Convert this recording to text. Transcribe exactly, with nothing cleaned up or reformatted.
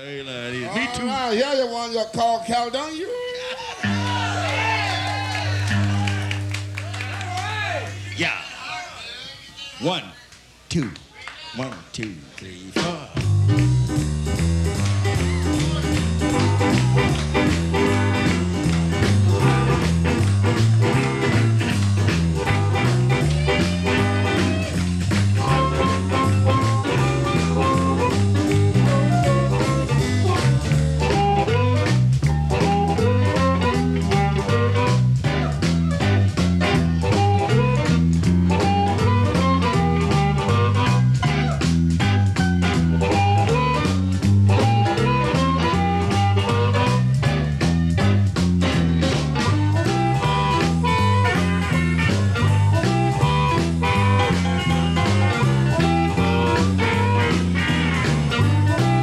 Hey, like this. All Me too. right, here you one you call Caledonia. Yeah. One, two, one, two, three, four.